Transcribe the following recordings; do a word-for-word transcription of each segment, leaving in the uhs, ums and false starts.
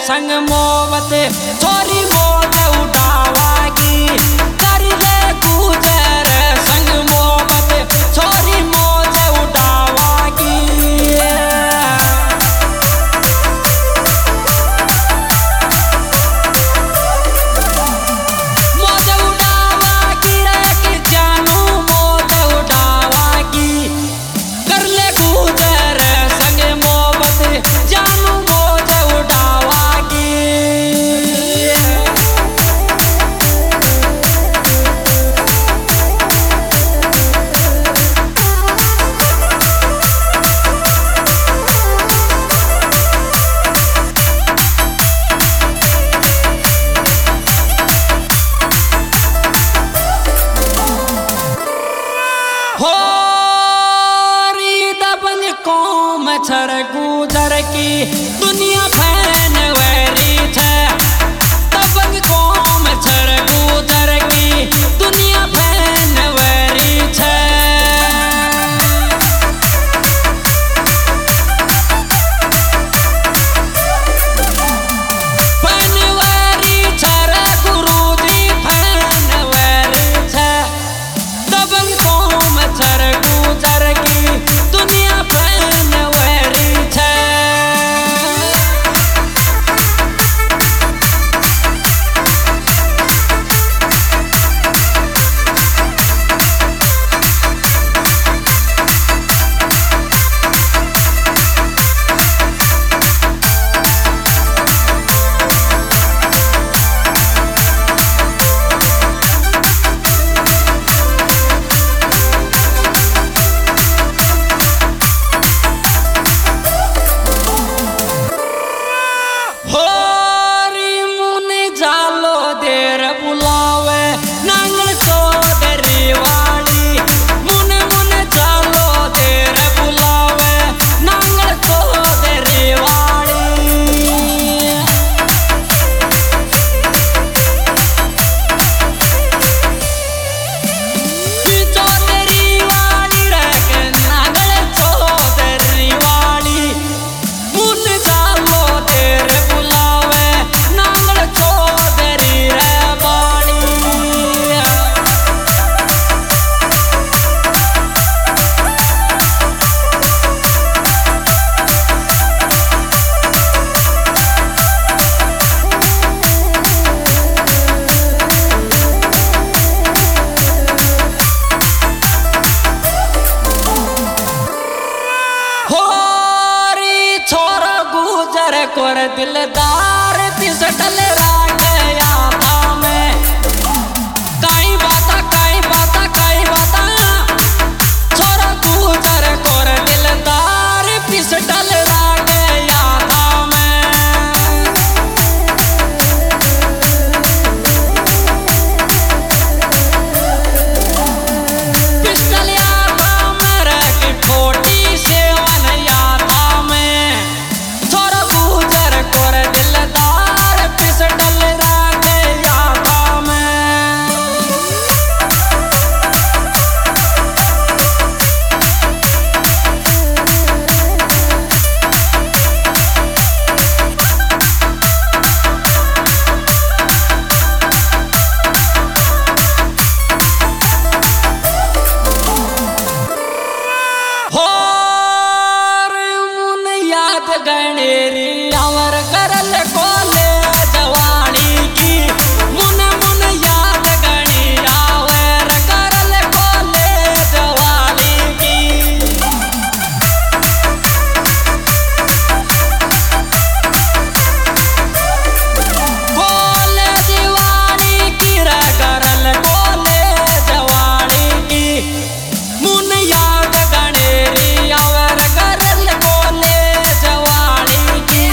संग मोहब्बत छोरी मौत उठावागी कर ले गुजर संग मोहब्बत छोरी मौत उठावागी मौत उठावागी रे कि जानू मौत उठावागी कर ले गुजर संग मोहब्बत जानू मौत उठावागी हो री दबंग कौम छर गुजर की दुनिया फैन वैरी छे दबंग कौम छर गुजर की दुनिया फैन वैरी छे फैन वैरी छर गुरुजी फैन वैरी छे दबंग कौम छर गुजर की दुनिया फैन वैरी छे होरी मुने जालो देर बुलावे नांगल चौधरी वाली मुने मुने जालो देर बुलावे नांगल चौधरी वाली चौधरी वाली रे के नांगल चौधरी वाली मुन जालो देर बुलावे नांगल चौधरी रे बाड़ी होरी छोरा गुजर कर दिलदार पिसटल राखया था मैं काई बाता काई बाता काई बाता छोरा गुजर कर दिलदार पिसटल राखया था मैं पिस्टल याद मेरे की फोर्टी सेवन याद मैं छोरा गुजर कर दिलदार पिस्टल राखया था मैं होर मुन याद गणेरी आवर करल कोले जवानी की मुन मुन याद गणी आवर करल कोले जवानी की कोले दीवानी की रे करल कोले जवानी की मुन याद गणेरी आवर करल कोले जवानी की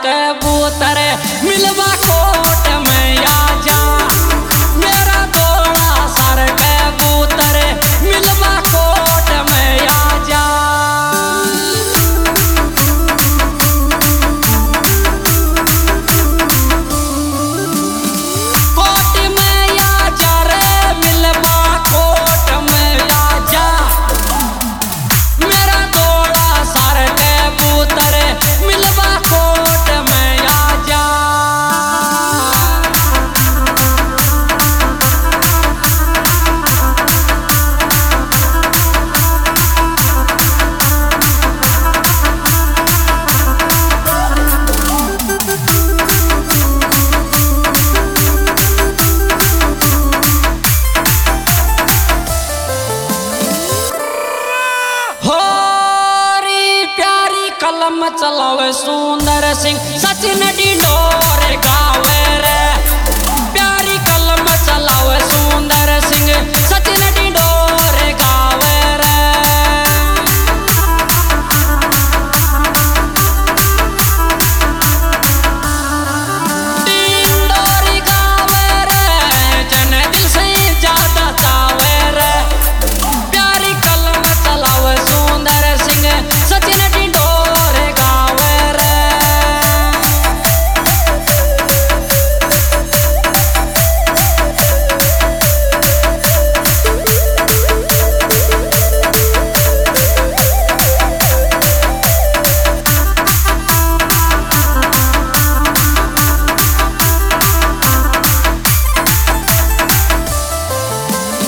कबूतर मिलवा कोट में आजा मेरा दौड़ा सार कबूतर मिलवा कोट में आजा कोट में आजा रे मिलवा कोट में आजा मेरा दौड़ा सार कबूतर मिलवा कोट में आजा कलम चलावे सुंदर सिंह सचिन डिंडोर गावे